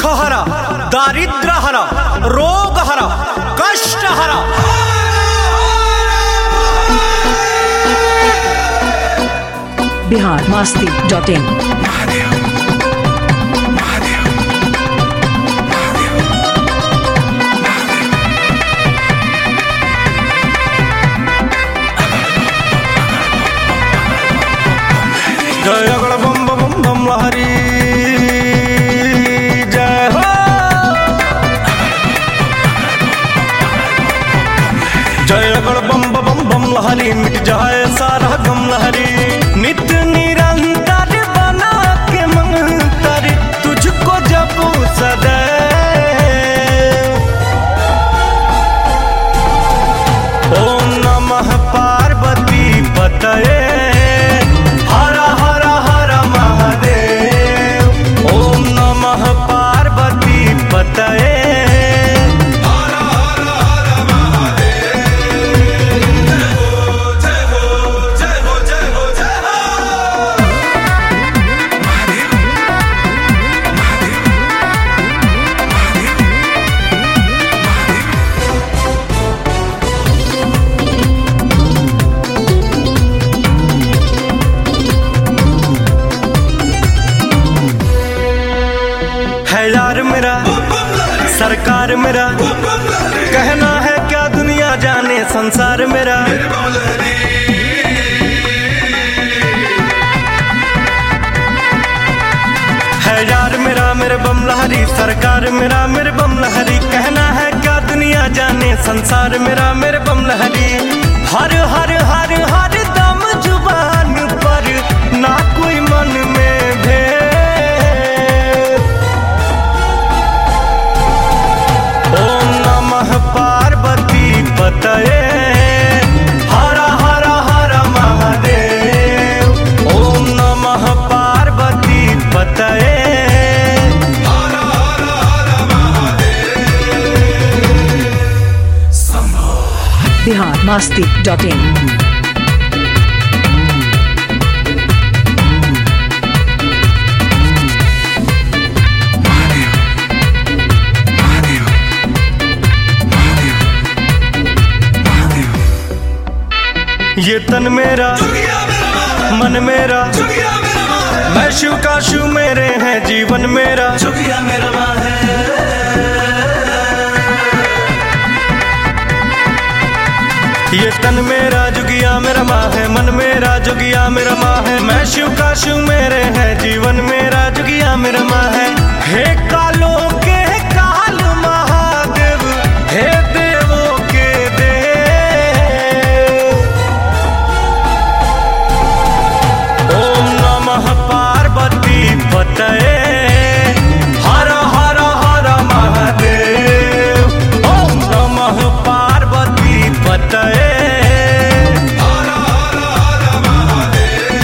हरा, दारिद्र हरा, रोग हरा, कष्ट हरा। biharmasti.in। जय अगड़ बम बम बम लहरी जय हो। जय अगड़ बम बम बम लहरी मिट जाए सारा गम लहरी। नित्य निरंतर बना के मंतर तुझको जप सदैव। ओम नमः पार्वती पतये है यार मेरा सरकार मेरा। कहना है क्या दुनिया जाने संसार मेरा। है यार मेरा मेरे बम लहरी, सरकार मेरा मेरे बम लहरी। कहना है क्या दुनिया जाने संसार मेरा मेरे बम लहरी। हर हर हर हर दम जुबान पर ना कोई मन में भेद। ओम नमः पार्वती पतये हर हर हर महादेव। ओम नमः पार्वती पतये हर हर हर महादेव। biharmasti.in। ये तन मेरा मन मेरा, मैं शिव का शिव मेरे हैं जीवन मेरा। ये तन मेरा जुगिया मेरा माँ है, मन मेरा जुगिया मेरा माँ है। मैं शिव का शिव मेरे हैं जीवन मेरा जुगिया मेरा माँ है। हे कालों के काल महादेव, हे देवों के देव। ओम नमः पार्वती पतये हर हर हर महादेव। ओम नमः पार्वती पतये हर हर हर महादेव।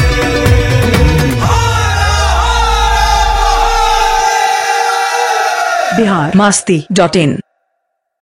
biharmasti.in।